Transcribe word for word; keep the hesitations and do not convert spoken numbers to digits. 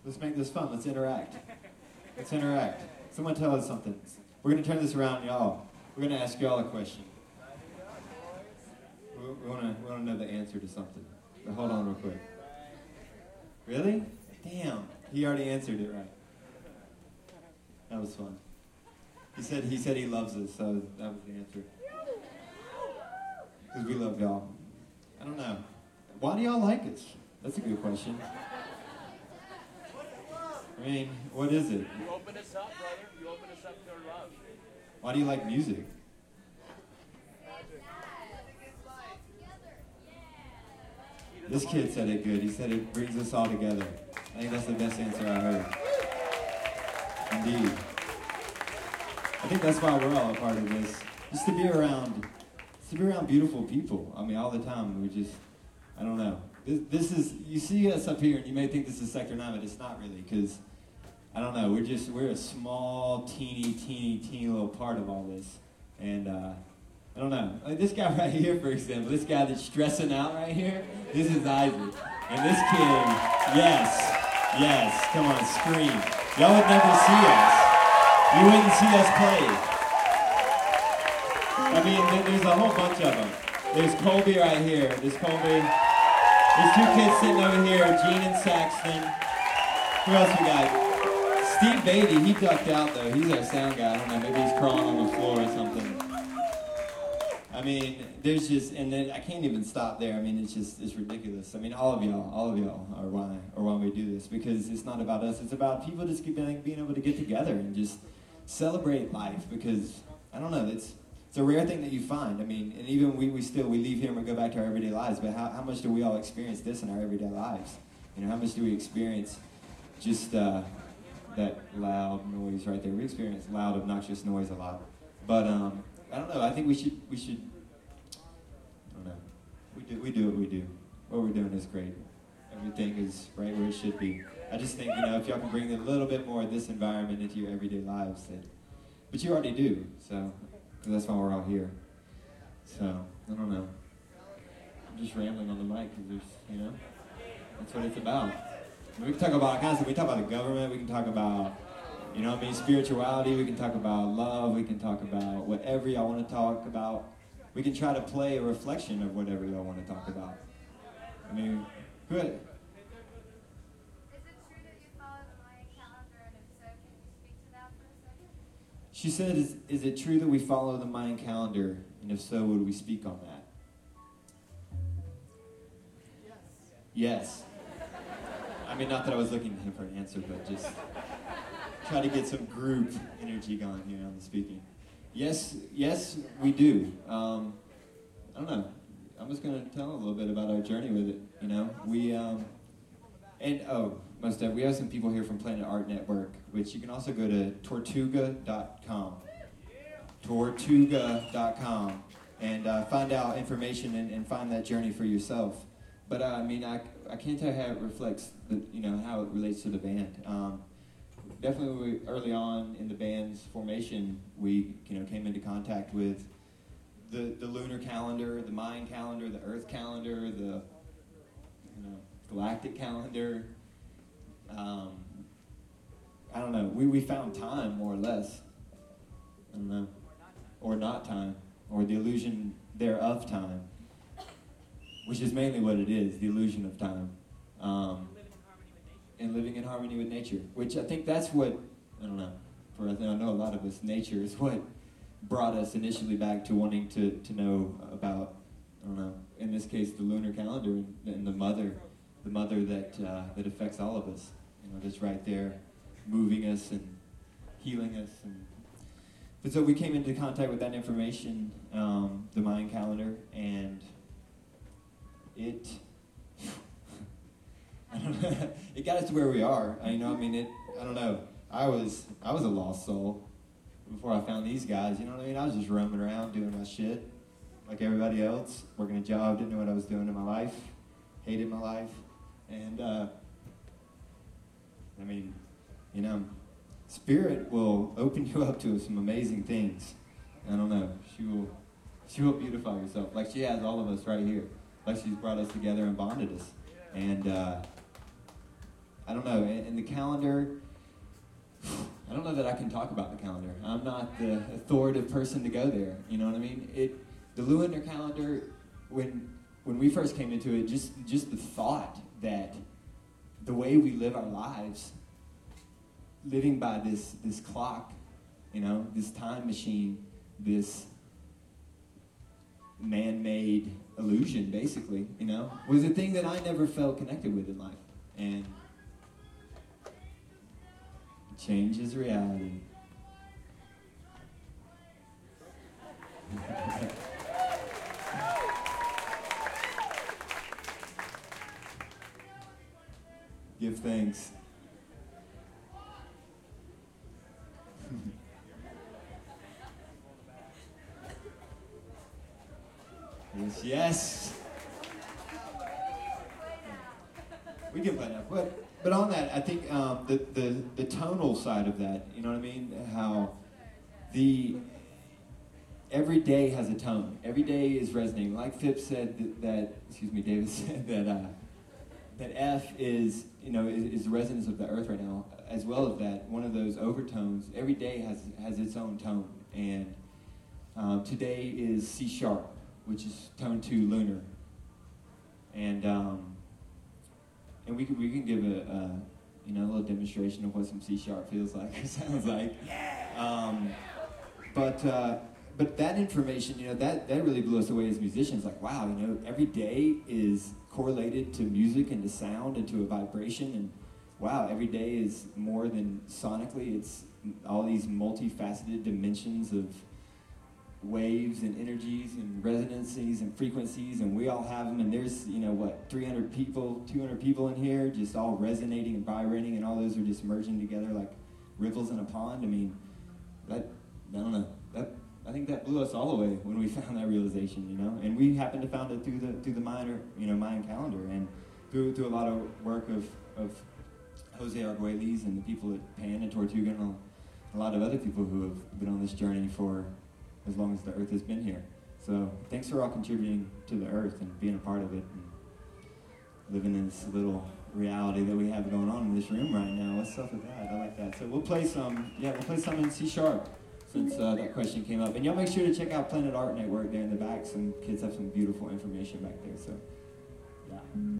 Let's make this fun. Let's interact. Let's interact. Someone tell us something. We're going to turn this around, y'all. We're going to ask y'all a question. We, we want to we want to know the answer to something. But hold on real quick. Really? Damn. He already answered it right. That was fun. He said he said he loves us, so that was the answer. Because we love y'all. I don't know. Why do y'all like us? That's a good question. I mean, what is it? You open us up, brother. You open us up to our love. Why do you like music? This kid said it good. He said it brings us all together. I think that's the best answer I heard. Indeed. I think that's why we're all a part of this. Just to be around, just to be around beautiful people. I mean, all the time. We just, I don't know. This, this is, you see us up here and you may think this is Sector nine, but it's not really, because, I don't know, we're just, we're a small, teeny, teeny, teeny little part of all this. And, uh, I don't know. Like this guy right here, for example, this guy that's stressing out right here, this is Isaac. And this kid, yes, yes, come on, scream. Y'all would never see us. You wouldn't see us play. I mean, there's a whole bunch of them. There's Colby right here. There's Colby. There's two kids sitting over here, Gene and Saxton. Who else we got? Steve Beatty, he ducked out though. He's our sound guy. I don't know, maybe he's crawling on the floor or something. I mean, there's just, and then I can't even stop there. I mean, it's just, it's ridiculous. I mean, all of y'all, all of y'all are why, are why we do this, because it's not about us. It's about people just keep being, being able to get together and just celebrate life, because, I don't know, it's, it's a rare thing that you find. I mean, and even we, we still, we leave here and we go back to our everyday lives, but how, how much do we all experience this in our everyday lives? You know, how much do we experience just uh, that loud noise right there? We experience loud, obnoxious noise a lot. But, um, I don't know. I think we should. We should. I don't know. We do. We do what we do. What we're doing is great. Everything is right where it should be. I just think, you know, if y'all can bring a little bit more of this environment into your everyday lives, that, but you already do. So that's why we're all here. So I don't know. I'm just rambling on the mic because there's, you know, that's what it's about. We can talk about all kinds of stuff. We can talk about the government. We can talk about. You know what I mean? Spirituality, we can talk about love, we can talk about whatever y'all want to talk about. We can try to play a reflection of whatever y'all want to talk about. I mean, good. Is it true that you follow the Mayan calendar, and if so, can you speak to that for a second? She said, is, is it true that we follow the Mayan calendar? And if so, would we speak on that? Yes. Yes. I mean, not that I was looking to him for an answer, but just try to get some group energy going here on the speaking. Yes, yes, we do. Um, I don't know. I'm just going to tell a little bit about our journey with it. You know, we um, and oh, most of we have some people here from Planet Art Network, which you can also go to tortuga dot com, tortuga dot com, and uh, find out information and, and find that journey for yourself. But uh, I mean, I I can't tell you how it reflects, the, you know, how it relates to the band. Um, Definitely, we, early on in the band's formation, we you know came into contact with the the lunar calendar, the Mayan calendar, the Earth calendar, the you know galactic calendar. Um, I don't know. We we found time more or less. I don't know, or not time, or the illusion thereof time, which is mainly what it is, the illusion of time. Um, and living in harmony with nature, which I think that's what, I don't know, for I know a lot of us, nature is what brought us initially back to wanting to, to know about, I don't know, in this case, the lunar calendar and, and the mother, the mother that uh, that affects all of us, you know, that's right there, moving us and healing us. And but so we came into contact with that information, um, the Mayan calendar, and it, I don't know, it got us to where we are. I, you know, I mean, it. I don't know. I was, I was a lost soul before I found these guys. You know what I mean? I was just roaming around doing my shit, like everybody else, working a job, didn't know what I was doing in my life, hated my life, and uh, I mean, you know, Spirit will open you up to some amazing things. I don't know. She will, she will beautify yourself, like she has all of us right here, like she's brought us together and bonded us, and. Uh, I I don't know, and, and the calendar, I don't know that I can talk about the calendar. I'm not the authoritative person to go there, you know what I mean? It, the lunar calendar, when when we first came into it, just just the thought that the way we live our lives, living by this this clock, you know, this time machine, this man-made illusion, basically, you know, was a thing that I never felt connected with in life. And change is reality. Give thanks. Yes, yes. We can play that. But, but on that, I think um, the, the, the tonal side of that, you know what I mean? How the every day has a tone. Every day is resonating. Like Phipps said that, that excuse me, David said that uh, that F is, you know, is, is the resonance of the earth right now, as well as that, one of those overtones. Every day has has its own tone. And um, today is C sharp, which is tone two lunar. And um, and we can we can give a, a you know a little demonstration of what some C sharp feels like or sounds like. Um, but uh, but that information, you know, that that really blew us away as musicians. Like, wow, you know, every day is correlated to music and to sound and to a vibration. And wow, every day is more than sonically. It's all these multifaceted dimensions of waves and energies and resonancies and frequencies, and we all have them, and there's, you know, what, three hundred people, two hundred people in here, just all resonating and vibrating, and all those are just merging together like ripples in a pond. I mean, that, I don't know, that, I think that blew us all away when we found that realization, you know, and we happened to found it through the, through the Mayan, you know, Mayan calendar, and through, through a lot of work of, of Jose Arguelles and the people at Pan and Tortuga and a lot of other people who have been on this journey for as long as the earth has been here. So thanks for all contributing to the earth and being a part of it and living in this little reality that we have going on in this room right now. What's up with that? I like that. So we'll play some, yeah, we'll play some in C sharp since uh, that question came up. And y'all make sure to check out Planet Art Network there in the back. Some kids have some beautiful information back there. So, yeah.